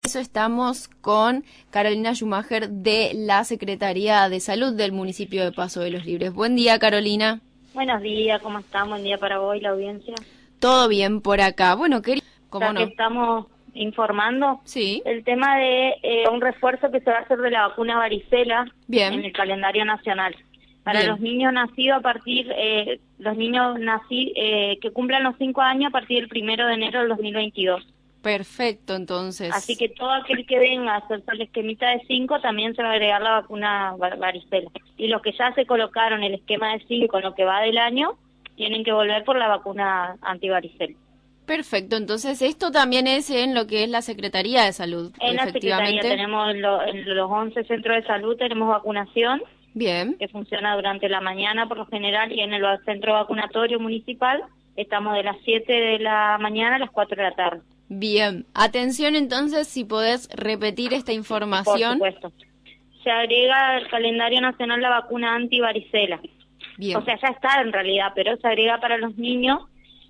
Eso estamos con Carolina Schumacher de la Secretaría de Salud del municipio de Paso de los Libres. Buen día, Carolina. Buenos días, ¿cómo están? Buen día para vos y la audiencia. Todo bien por acá. Bueno, ¿cómo no? Que estamos informando Sí. el tema de un refuerzo que se va a hacer de la vacuna varicela. Bien. En el calendario nacional. Para Bien. los niños nacidos a partir, que cumplan los 5 años a partir del 1 de enero del 2022. Perfecto, entonces. Así que todo aquel que venga a hacerse el esquemita de 5 también se va a agregar la vacuna varicela. Y los que ya se colocaron el esquema de 5 en lo que va del año, tienen que volver por la vacuna antivaricela. Perfecto, entonces esto también es en lo que es la Secretaría de Salud. En la Secretaría tenemos en los 11 centros de salud tenemos vacunación. Bien. Que funciona durante la mañana por lo general, y en el centro vacunatorio municipal estamos de las 7 de la mañana a las 4 de la tarde. Bien, atención entonces, si podés repetir esta información. Por supuesto. Se agrega al calendario nacional la vacuna antivaricela. Bien. O sea, ya está en realidad, pero se agrega para los niños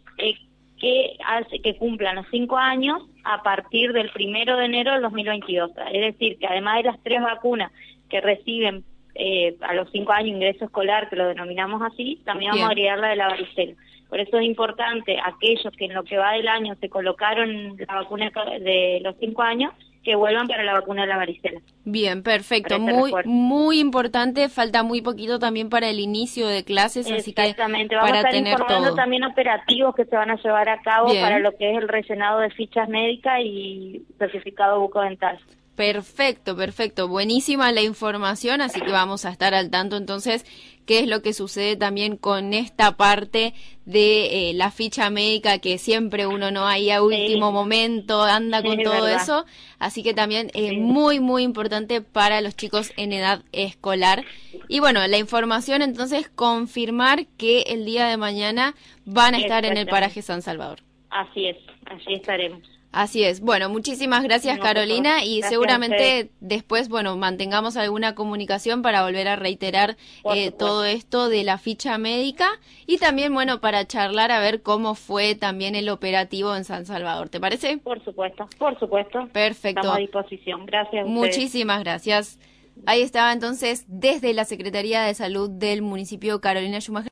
que cumplan los 5 años a partir del 1 de enero del 2022. Es decir, que además de las 3 vacunas que reciben a los 5 años ingreso escolar, que lo denominamos así, también vamos a agregar la de la varicela. Por eso es importante aquellos que en lo que va del año se colocaron la vacuna de los 5 años, que vuelvan para la vacuna de la varicela. Bien, perfecto, muy importante, falta muy poquito también para el inicio de clases, así que exactamente, vamos a estar informando todo. También operativos que se van a llevar a cabo Bien. Para lo que es el rellenado de fichas médicas y certificado bucodental. Perfecto, perfecto. Buenísima la información, así que vamos a estar al tanto entonces qué es lo que sucede también con esta parte de la ficha médica, que siempre uno no ahí a último momento anda con todo verdad. eso. Así que también muy, muy importante para los chicos en edad escolar. Y bueno, la información entonces confirmar que el día de mañana van a estar en el paraje San Salvador. Así es, allí estaremos. Así es. Bueno, muchísimas gracias, Carolina, y gracias seguramente después, mantengamos alguna comunicación para volver a reiterar todo esto de la ficha médica y también, para charlar a ver cómo fue también el operativo en San Salvador. ¿Te parece? Por supuesto, por supuesto. Perfecto. Estamos a disposición. Gracias a ustedes. Muchísimas gracias. Ahí estaba entonces desde la Secretaría de Salud del municipio Carolina Schumacher.